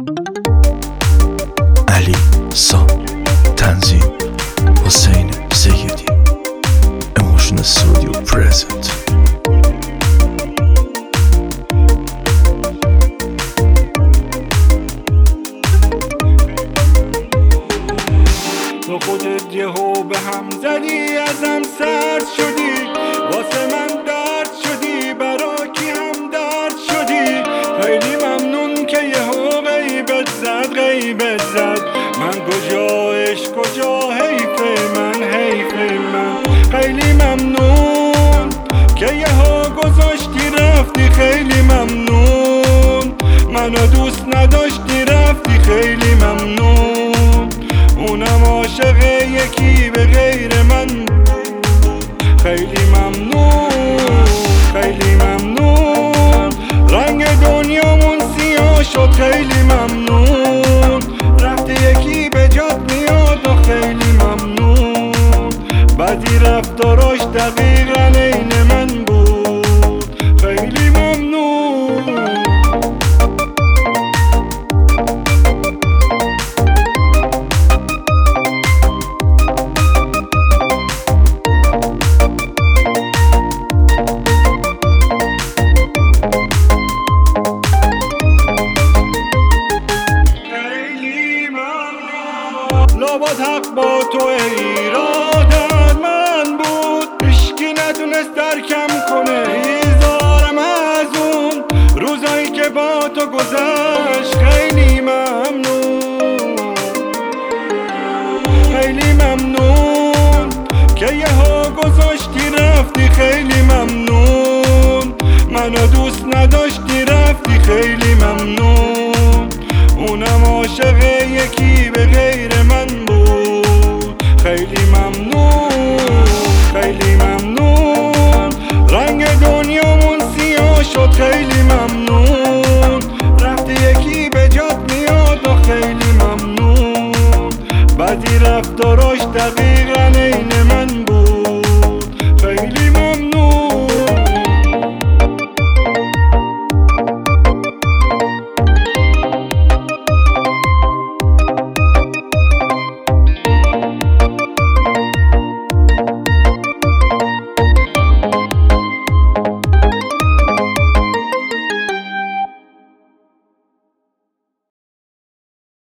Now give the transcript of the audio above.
علی سام، تنظیم حسین سیدی، Emotion Studio present. تو خودت یهو به هم زدی، ازم سرد شدی، واسه من درد شدی، برا کی هم درد شدی. خیلی ممنون که یهو غیبت زد، من کجا عشق کجا حیف من. خیلی ممنون که یهو گذاشتی رفتی، خیلی ممنون منو دوست نداشتی رفتی، خیلی ممنون اونم عاشق یکی به غیر من بود. خیلی ممنون رنگ دنیامون سیاه شد، خیلی ممنون رفتی یکی به جات میاد و خیلی ممنون بعدی رفتاراش دقیقا عین من بود. خیلی ممنون لابد حق با تو ایرادت من بود، هیچکی نتونست درکم کنه ایزارم از اون روزایی که با تو گذشت. خیلی ممنون که یهو گذاشتی رفتی، خیلی ممنون منو دوست نداشتی رفتی، خیلی ممنون اونم عاشق یکی به غیر من بود. خیلی ممنون رنگ دنیامون سیاه شد، خیلی ممنون